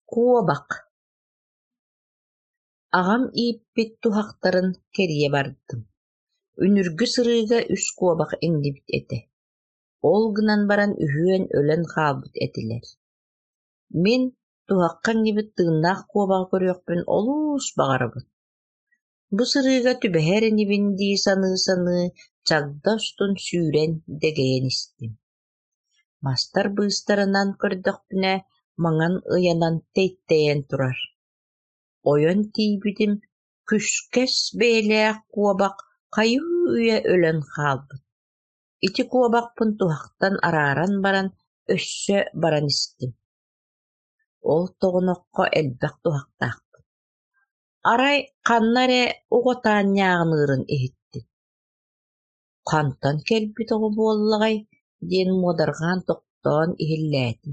Kuobak. Agam iippit tuhaqtарын keriye bardым. Үнүргү сырыыга үс kuobak иҥнибит этэ. Ол гынан баран үһүөн өлөн хаалбыт этилэр. Мин туһакка иҥнибит тыыннаах kuobaҕы көрүөхпүн олуус баҕарабыт. Бу сырыыга түбэһэр инибин дии саныы чагда устун сүүрэн дэгэйэн истим. Мастар быыстарынан көрдөхпүнэ маҥан ыйанан тэйttäйэн турар. Ойон тиийбитим күскэс бэйэлээх kuobak хайыы үйэ өлөн хаалбыт. Ити kuobakпын туһахтан арааран баран өссө баран истим. Ол тоҕуноххо элбэх туһахтаахпыт. Арай ханна эрэ уҕотаанньааҕыныырын иһиттим. «Хантан кэлбит оҕо буоллаҕай» диэн муодарҕаан тохтоон иһиллээтим.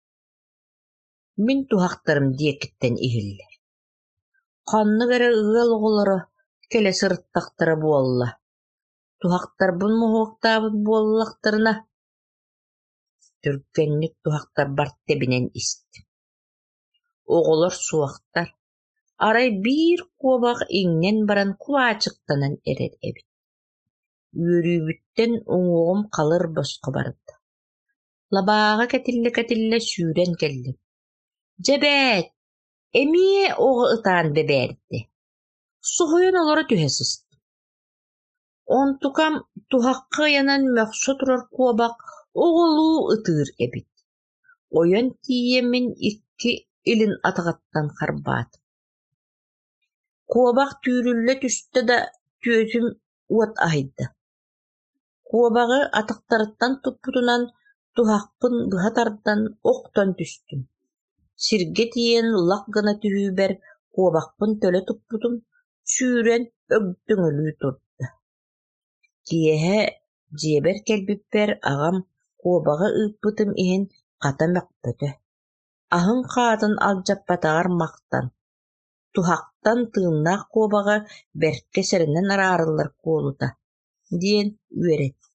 Мин туһахтарым диэкиттэн иһиллэр. Хоннук эрэ ыал оҕолоро кэлэ сырыттахтара буолла. Туһахтарбын муһуохтаабыт буоллахтарына. Түргэнник туһахтар барт тэбинэн истим. Оҕолор суохтар. Арай биир kuobak иҥнэн баран кулаачыктанан эрэр эбит. Үөрүүбүттэн уҥуоҕум халыр босхо барда. Лабааҕа кэтиллэ сүүрэн кэллим. «Дьэбээт, эмиэ оҕо ытаан бэбээрдэ?» Соһуйан олоро түһэ сыстым. Онтукам туһакка ыйанан мөхсө турар kuobak оҕолуу ытыыр эбит. Ойон тиийэ мин икки илин атаҕаттан харбаатым. Kuobak түүрүллэ түстэ да түөтүм уот аһайда. Kuobaҕы атахтарыттан туппутунан туһахпын быһа тардан охтон түстүм. Сиргэ тиийэн лах гына түһүүбэр kuobakпын төлө туппутум, сүүрэн өҥтөҥөлүү турда. Киэһэ дьиэбэр кэлбиппэр агам kuobaҕы ыыппытым иһин хата мөхпөтө. Аһын хаатын алдьаппатаҕар махтан, туһахтан тыыннаах kuobaҕы бэркэ сэрэнэн араарыллар куолута диэн үөрэттим.